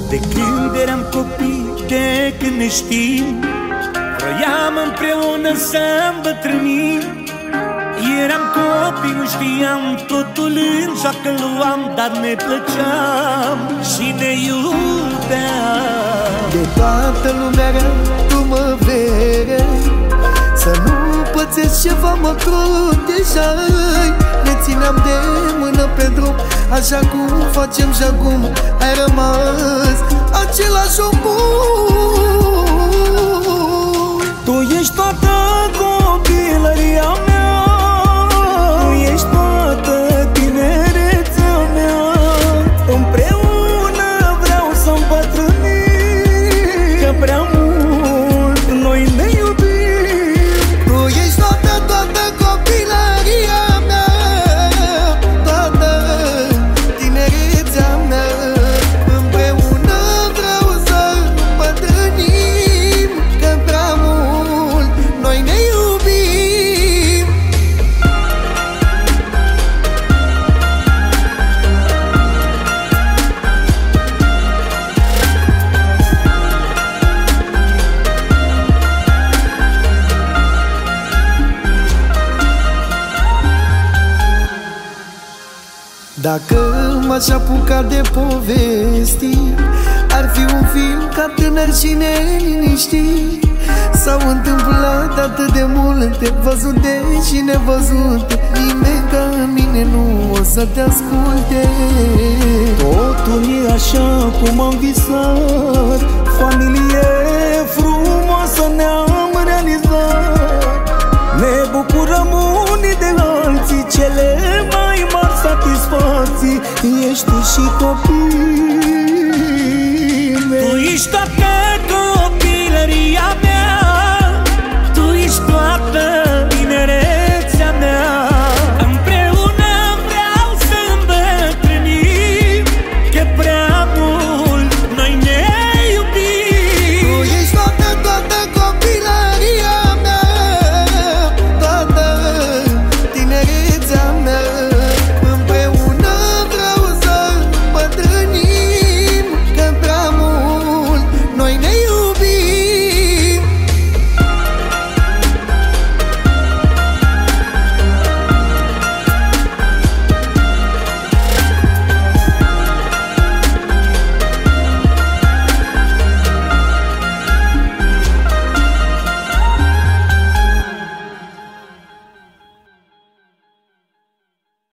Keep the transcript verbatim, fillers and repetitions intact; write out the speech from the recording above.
De când eram copii, de când ne știm, vroiam împreună să îmbătrânim. Eram copii, nu știam, totul în joacă luam, dar ne plăceam și ne iubeam. De toată lumea rea tu mă vei, să nu pățesc ceva mă protejai. Ne țineam de mână pe drum, așa cum facem și acum. Ai rămas același omul. Tu ești toată copilăria mea, tu ești toată tinerețea mea. Împreună vreau să îmbătrânim, că prea mult noi ne iubim. Tu ești toată, toată copilăria mea, toată tinerețea mea. Împreună vreau să îmbătrânim, că prea mult noi ne iubim. Dacă m-aș apuca de povesti, ar fi un film ca tânăr și neliniștit. S-au întâmplat atât de multe, văzute și nevăzute. Nimeni ca mine nu o să te asculte. Totul e așa cum am visat, familie frumoasă ne-am realizat. Ne bucurăm unii de alții, cele mai mari satisfacții. Ești și copil